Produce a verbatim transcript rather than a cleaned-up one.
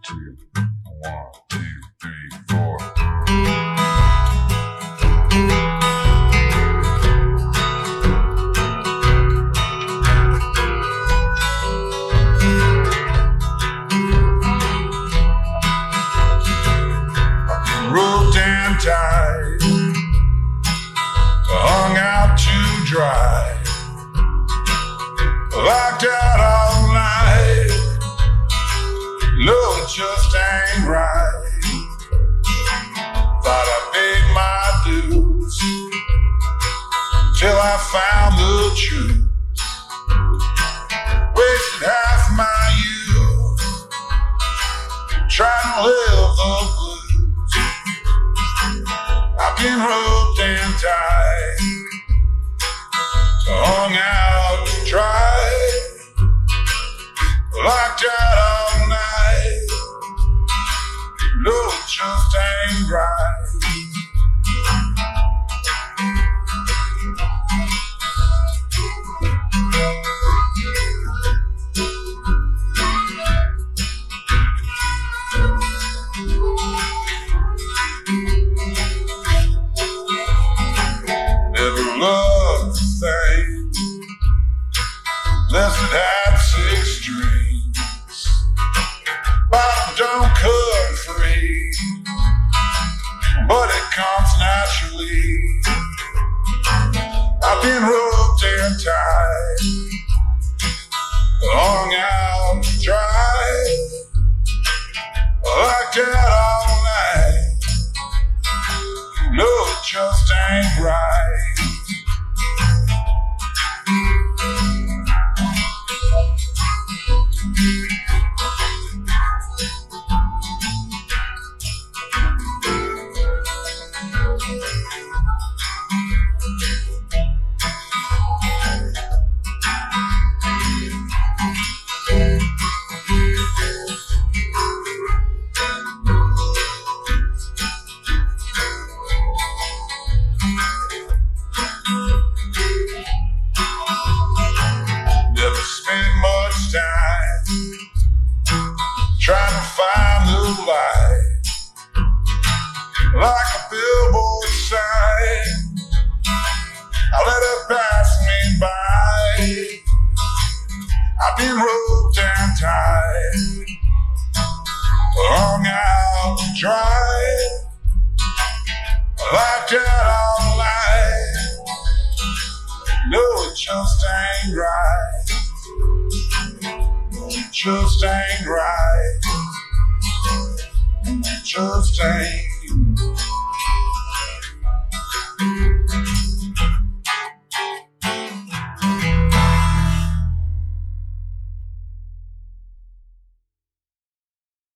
two, one, two, three, four. Roped and tied, hung out to dry, locked out all night. No, it just ain't right. Thought I paid my dues till I found the truth. Wasted half my youth trying to live the blues. I've been roped and tied, hung out to dry, locked out all night. No, it just ain't right. Never loved the thing less than had six strings. Bottom don't cut free, but it comes naturally. I've been roped and tied, hung out to dry, locked out all night. No, it just ain't right. Never spent much time trying to find the light, like a billboard sign. I let it pass me by. I've been roped and tied, hung out to dry, locked out all night. No, it just ain't right. It just ain't right. It just ain't.